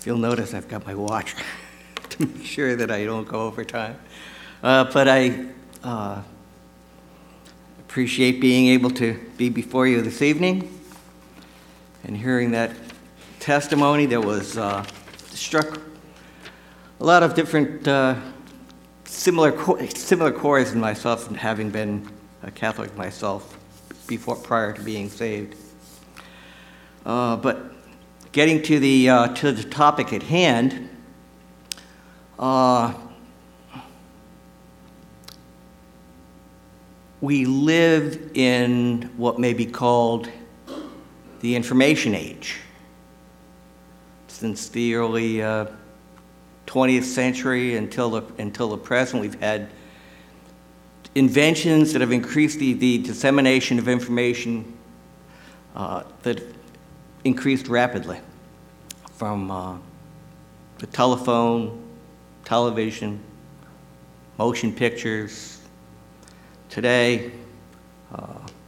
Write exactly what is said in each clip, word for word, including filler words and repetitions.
you'll notice I've got my watch to make sure that I don't go over time. Uh, but I uh, appreciate being able to be before you this evening and hearing that testimony that was uh, struck a lot of different uh, similar similar chords in myself, and having been a Catholic myself before prior to being saved. Uh, but getting to the uh, to the topic at hand, uh, we live in what may be called the information age. Since the early uh, twentieth century until the, until the present, we've had inventions that have increased the, the dissemination of information uh, that increased rapidly, from uh, the telephone, television, motion pictures. Today, uh,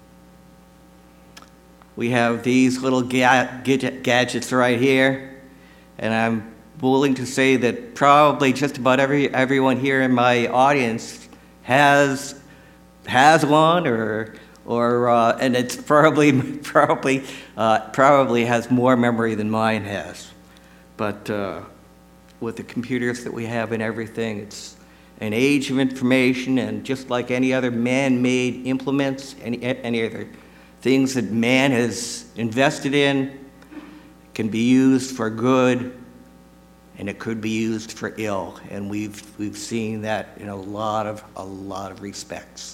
we have these little ga- gadgets right here, and I'm willing to say that probably just about every everyone here in my audience has has one, or or uh, and it's probably probably uh, probably has more memory than mine has. But uh, with the computers that we have and everything, it's an age of information, and just like any other man-made implements, any any other things that man has invested in, can be used for good, and it could be used for ill, and we've we've seen that in a lot of a lot of respects.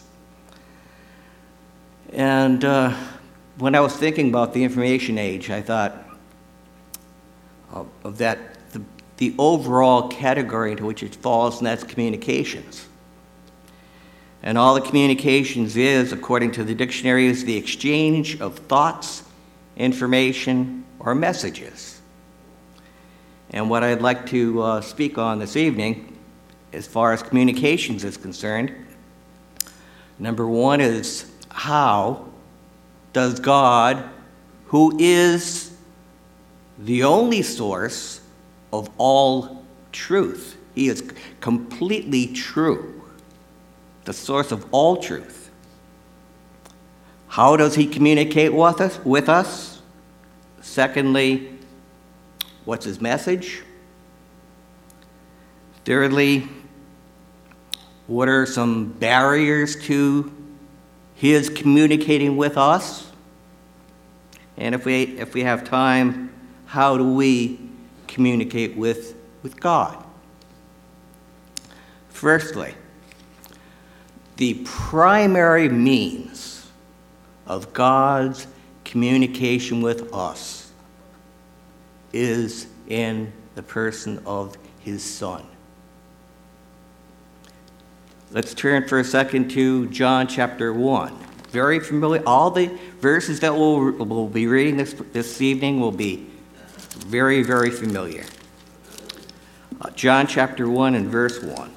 And uh, when I was thinking about the information age, I thought of, of that the, the overall category into which it falls, and that's communications. And all the communications is, according to the dictionary, is the exchange of thoughts, information, or messages. And what I'd like to uh, speak on this evening, as far as communications is concerned, number one is, how does God, who is the only source of all truth, he is completely true, the source of all truth, how does he communicate with us? With us? Secondly, what's his message? Thirdly, what are some barriers to his communicating with us? And if we if we have time, how do we communicate with, with God? Firstly, the primary means of God's communication with us is in the person of his Son. Let's turn for a second to John chapter one. Very familiar. All the verses that we'll, we'll be reading this, this evening will be very, very familiar. Uh, John chapter one and verse one.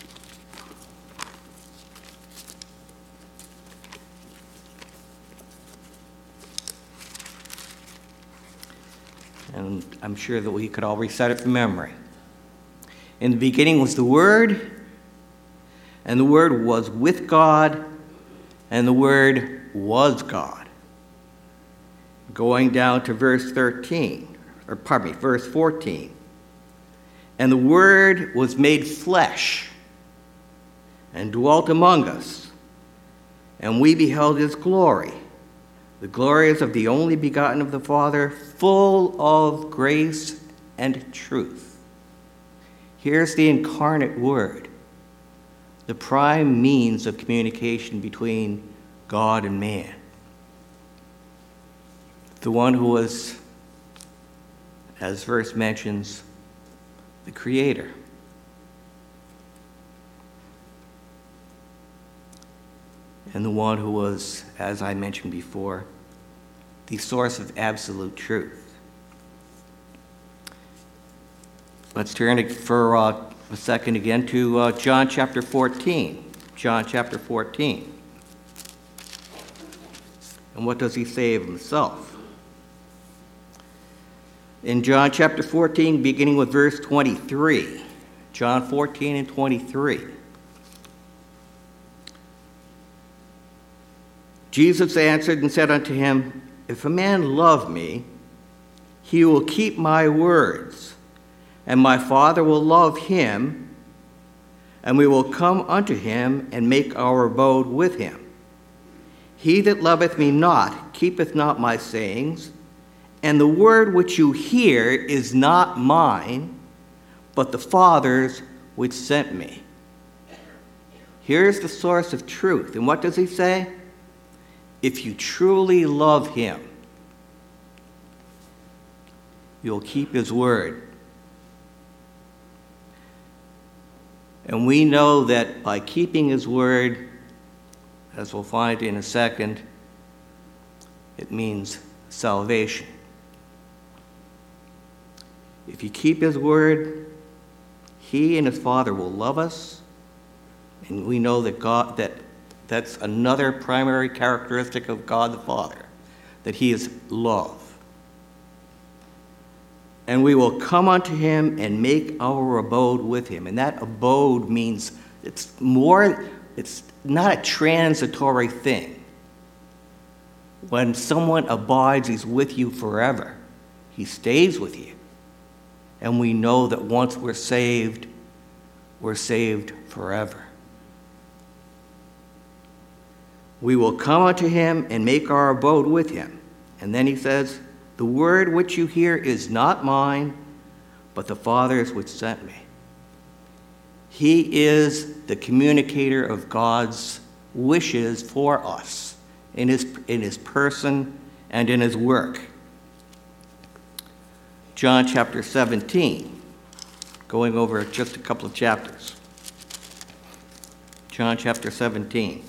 And I'm sure that we could all recite it from memory. In the beginning was the Word, and the Word was with God, and the Word was God. Going down to verse thirteen, or pardon me, verse fourteen. And the Word was made flesh and dwelt among us, and we beheld his glory. The glory is of the only begotten of the Father, full of grace and truth. Here's the incarnate Word, the prime means of communication between God and man. The one who was, as verse mentions, the Creator. And the one who was, as I mentioned before, the source of absolute truth. Let's turn for uh, a second again to uh, John chapter fourteen. John chapter fourteen. And what does he say of himself? In John chapter fourteen, beginning with verse twenty-three. John fourteen and twenty-three. Jesus answered and said unto him, If a man love me, he will keep my words, and my Father will love him, and we will come unto him and make our abode with him. He that loveth me not keepeth not my sayings, and the word which you hear is not mine, but the Father's which sent me. Here's the source of truth. And what does he say? If you truly love him, you'll keep his word. And we know that by keeping his word, as we'll find in a second, it means salvation. If you keep his word, he and his Father will love us, and we know that God that that's another primary characteristic of God the Father, that he is love. And we will come unto him and make our abode with him. And that abode means it's more, it's not a transitory thing. When someone abides, he's with you forever. He stays with you. And we know that once we're saved, we're saved forever. We will come unto him and make our abode with him. And then he says, the word which you hear is not mine, but the Father's which sent me. He is the communicator of God's wishes for us in his, in his person and in his work. John chapter seventeen, going over just a couple of chapters. John chapter seventeen.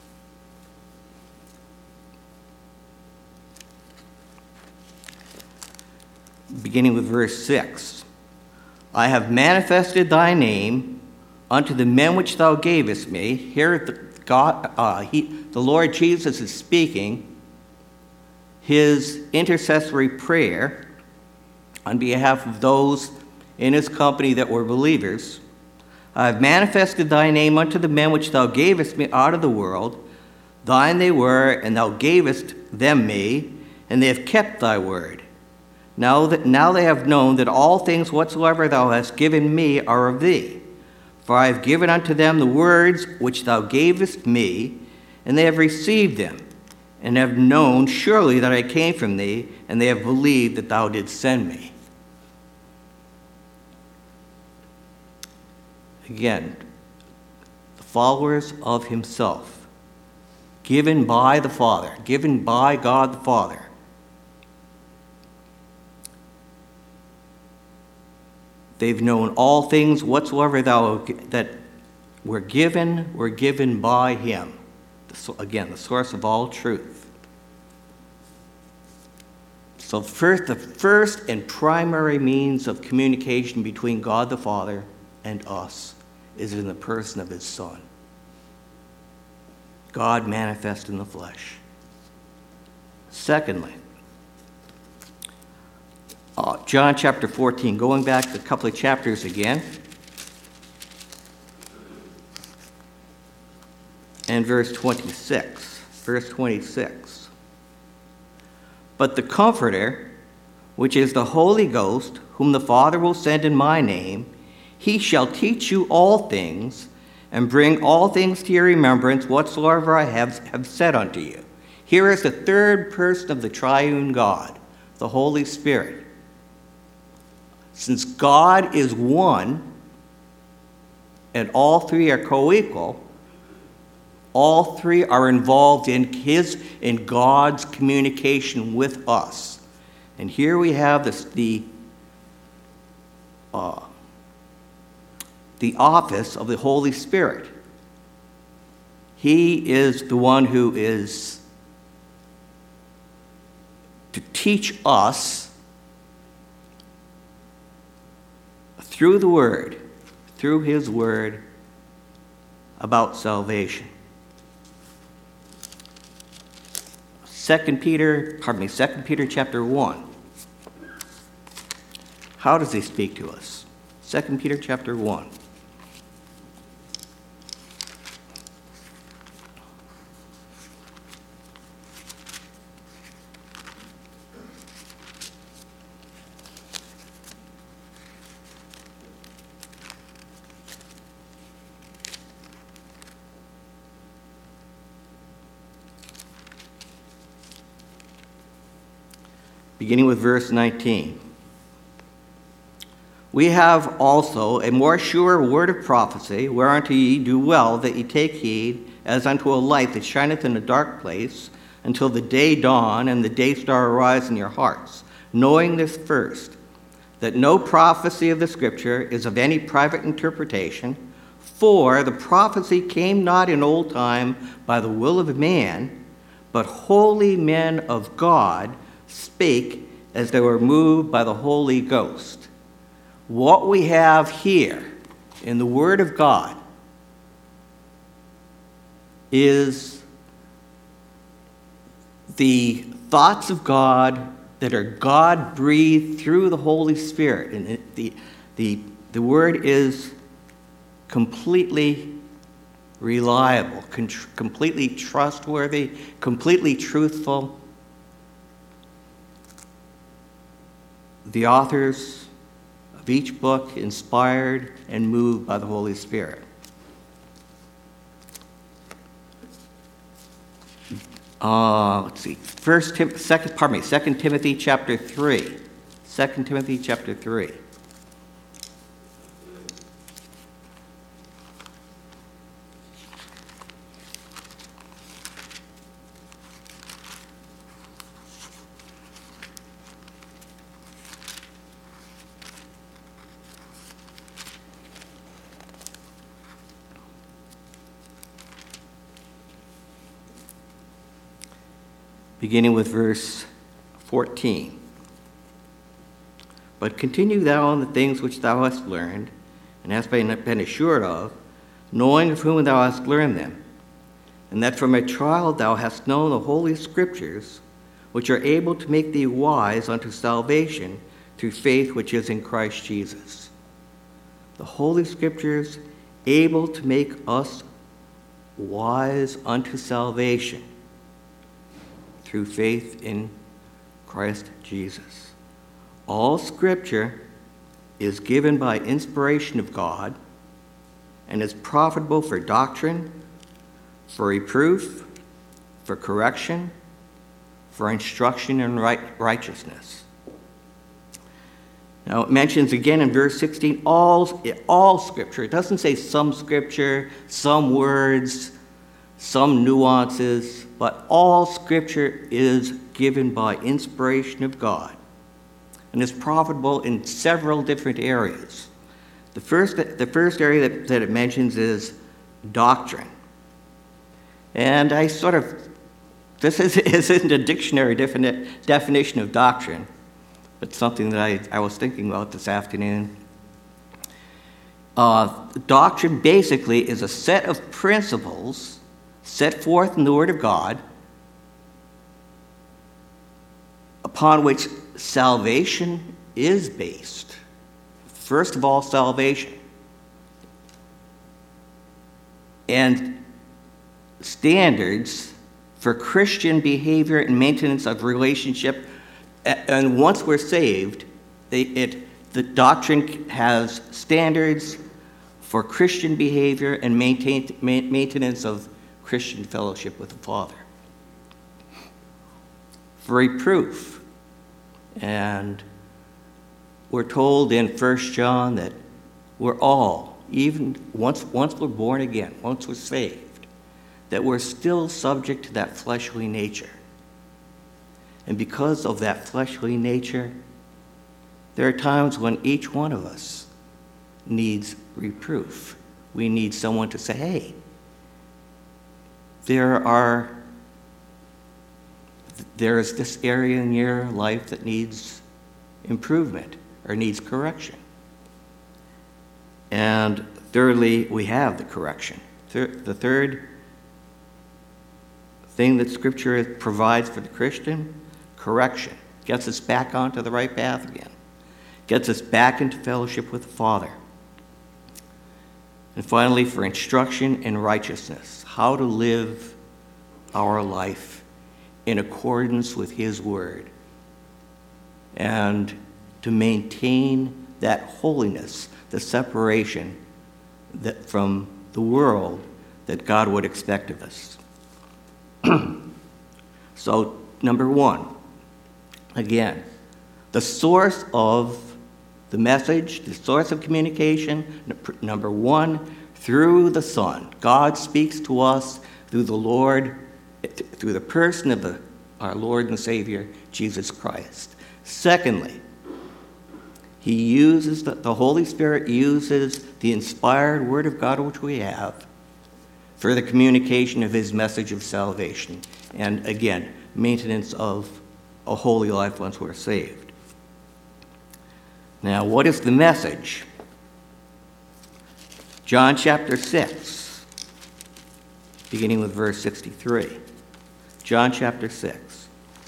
Beginning with verse six. I have manifested thy name unto the men which thou gavest me. Here the, God, uh, he, the Lord Jesus is speaking his intercessory prayer on behalf of those in his company that were believers. I have manifested thy name unto the men which thou gavest me out of the world. Thine they were, and thou gavest them me, and they have kept thy word. Now that now they have known that all things whatsoever thou hast given me are of thee. For I have given unto them the words which thou gavest me, and they have received them, and have known surely that I came from thee, and they have believed that thou didst send me. Again, the followers of himself, given by the Father, given by God the Father. They've known all things whatsoever thou that were given, were given by him. Again, the source of all truth. So first, the first and primary means of communication between God the Father and us is in the person of his Son. God manifest in the flesh. Secondly, Uh, John chapter fourteen, going back a couple of chapters again, and verse twenty-six. Verse twenty-six. But the Comforter, which is the Holy Ghost, whom the Father will send in my name, he shall teach you all things, and bring all things to your remembrance whatsoever I have, have said unto you. Here is the third person of the triune God, the Holy Spirit. Since God is one, and all three are co-equal, all three are involved in his, in God's communication with us. And here we have this, the, uh, the office of the Holy Spirit. He is the one who is to teach us through the Word, through his Word, about salvation. Second Peter, pardon me, Second Peter chapter one. How does he speak to us? Second Peter chapter one. Beginning with verse nineteen. We have also a more sure word of prophecy, whereunto ye do well that ye take heed, as unto a light that shineth in a dark place, until the day dawn and the day star arise in your hearts, knowing this first, that no prophecy of the Scripture is of any private interpretation, for the prophecy came not in old time by the will of man, but holy men of God spake as they were moved by the Holy Ghost. What we have here in the Word of God is the thoughts of God that are God-breathed through the Holy Spirit. And it, the, the, the Word is completely reliable, con- completely trustworthy, completely truthful. The authors of each book inspired and moved by the Holy Spirit. Uh, let's see. First, Tim, second, pardon me. Second Timothy chapter three. Second Timothy chapter three. Beginning with verse fourteen. But continue thou on the things which thou hast learned, and hast been, been assured of, knowing of whom thou hast learned them, and that from a child thou hast known the holy Scriptures, which are able to make thee wise unto salvation through faith which is in Christ Jesus. The Holy Scriptures able to make us wise unto salvation through faith in Christ Jesus. All Scripture is given by inspiration of God and is profitable for doctrine, for reproof, for correction, for instruction in right, righteousness. Now it mentions again in verse sixteen, all, all Scripture. It doesn't say some Scripture, some words, some nuances, but all Scripture is given by inspiration of God and is profitable in several different areas. The first, the first area that, that it mentions is doctrine. And I sort of, this is, isn't a dictionary defini- definition of doctrine, but something that I, I was thinking about this afternoon. Uh, doctrine basically is a set of principles set forth in the Word of God upon which salvation is based. First of all, salvation. And standards for Christian behavior and maintenance of relationship. And once we're saved, it, it, the doctrine has standards for Christian behavior and maintain, maintenance of Christian fellowship with the Father. For reproof. And we're told in First John that we're all, even once, once we're born again, once we're saved, that we're still subject to that fleshly nature. And because of that fleshly nature, there are times when each one of us needs reproof. We need someone to say, hey, there are, there is this area in your life that needs improvement or needs correction. And thirdly, we have the correction. The third thing that Scripture provides for the Christian, correction. Gets us back onto the right path again. gets us back into fellowship with the Father. And finally, for instruction in righteousness, how to live our life in accordance with his word, and to maintain that holiness, the separation that from the world that God would expect of us. So, number one, again, the source of the message, the source of communication, number one, through the Son. God speaks to us through the Lord, through the person of the, our Lord and Savior, Jesus Christ. Secondly, he uses, the, the Holy Spirit uses the inspired Word of God which we have for the communication of his message of salvation. And again, maintenance of a holy life once we're saved. Now, what is the message? John chapter six, beginning with verse sixty-three. John chapter six.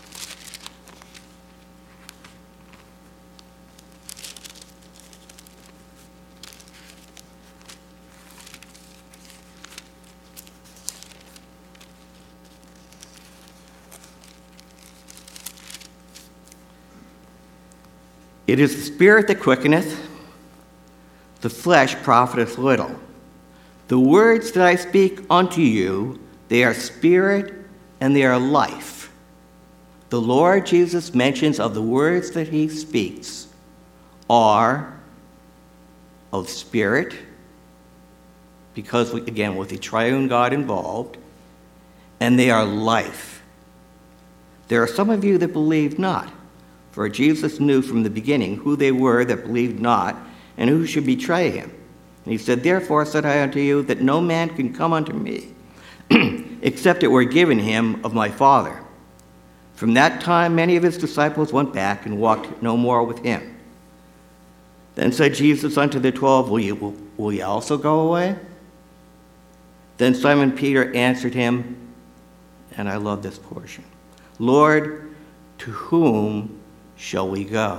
It is the Spirit that quickeneth, the flesh profiteth little. The words that I speak unto you, they are spirit and they are life. The Lord Jesus mentions of the words that he speaks are of spirit, because, we, again, with the triune God involved, and they are life. There are some of you that believe not. For Jesus knew from the beginning who they were that believed not, and who should betray him. And he said, Therefore said I unto you, that no man can come unto me, except it were given him of my Father. From that time many of his disciples went back, and walked no more with him. Then said Jesus unto the twelve, Will you, will, will you also go away? Then Simon Peter answered him, and I love this portion, Lord, to whom shall we go?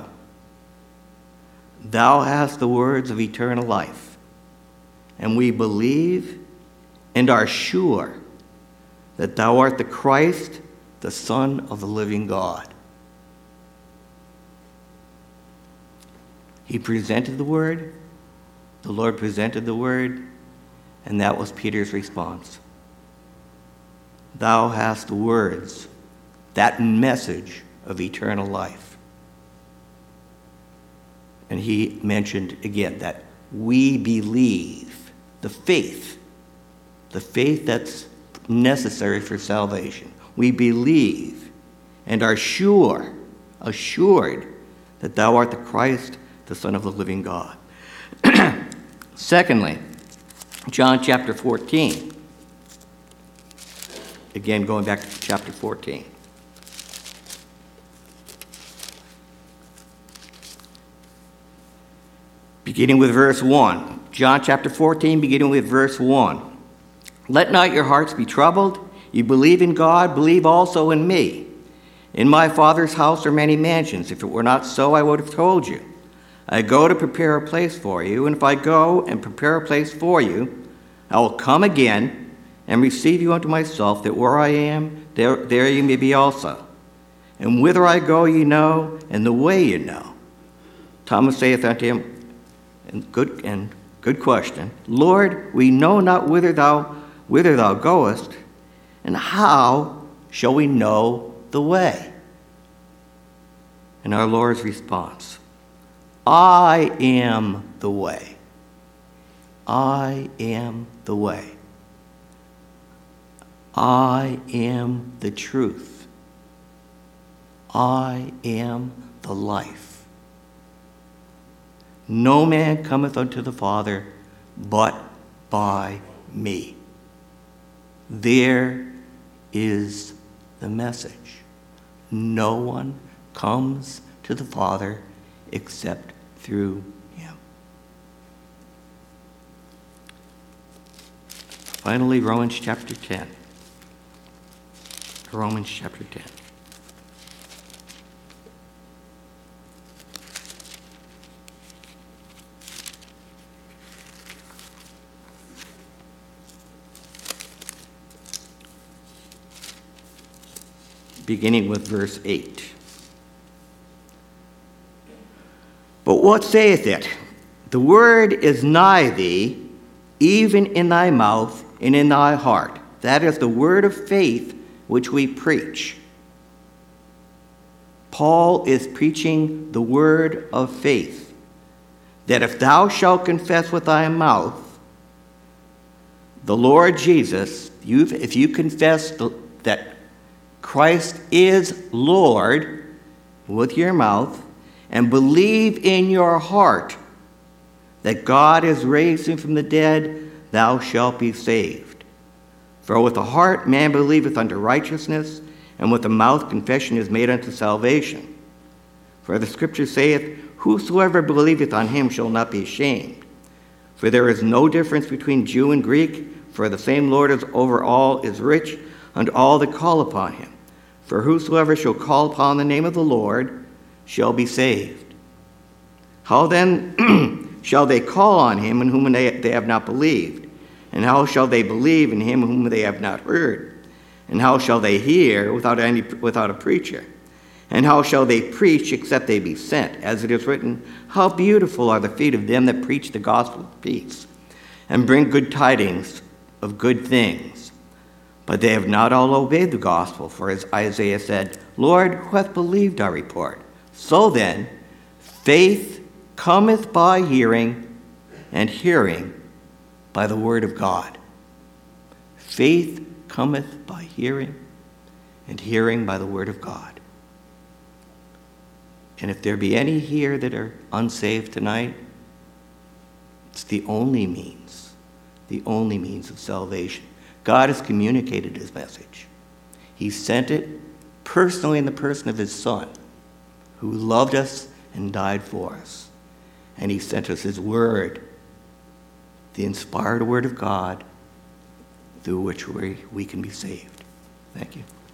Thou hast the words of eternal life, and we believe and are sure that thou art the Christ, the Son of the living God. He presented the word, the Lord presented the word, and that was Peter's response. Thou hast the words, that message of eternal life. And he mentioned again that we believe, the faith, the faith that's necessary for salvation. We believe and are sure, assured that thou art the Christ, the Son of the living God. Secondly, John chapter fourteen. Again, going back to chapter fourteen. Beginning with verse one. John chapter fourteen, beginning with verse one. Let not your hearts be troubled. You believe in God, believe also in me. In my Father's house are many mansions. If it were not so, I would have told you. I go to prepare a place for you, and if I go and prepare a place for you, I will come again and receive you unto myself, that where I am, there, there you may be also. And whither I go ye know, and the way ye know. Thomas saith unto him, and good and good question, Lord, we know not whither thou whither thou goest, and how shall we know the way? And our Lord's response, I am the way. I am the way. I am the truth. I am the life. No man cometh unto the Father but by me. There is the message. No one comes to the Father except through him. Finally, Romans chapter ten. Romans chapter ten. beginning with verse eight. But what saith it? The word is nigh thee, even in thy mouth and in thy heart. That is the word of faith which we preach. Paul is preaching the word of faith, that if thou shalt confess with thy mouth the Lord Jesus, you, if you confess the, that Christ is Lord with your mouth, and believe in your heart that God has raised him from the dead, thou shalt be saved. For with the heart man believeth unto righteousness, and with the mouth confession is made unto salvation. For the scripture saith, whosoever believeth on him shall not be ashamed. For there is no difference between Jew and Greek, for the same Lord is over all, is rich unto all that call upon him. For whosoever shall call upon the name of the Lord shall be saved. How then shall they call on him in whom they, they have not believed? And how shall they believe in him whom they have not heard? And how shall they hear without any without a preacher? And how shall they preach except they be sent? As it is written, how beautiful are the feet of them that preach the gospel of peace, and bring good tidings of good things. But they have not all obeyed the gospel, for as Isaiah said, Lord, who hath believed our report? So then, faith cometh by hearing, and hearing by the word of God. Faith cometh by hearing, and hearing by the word of God. And if there be any here that are unsaved tonight, it's the only means, the only means of salvation. God has communicated his message. He sent it personally in the person of his Son, who loved us and died for us. And he sent us his word, the inspired word of God, through which we, we can be saved. Thank you.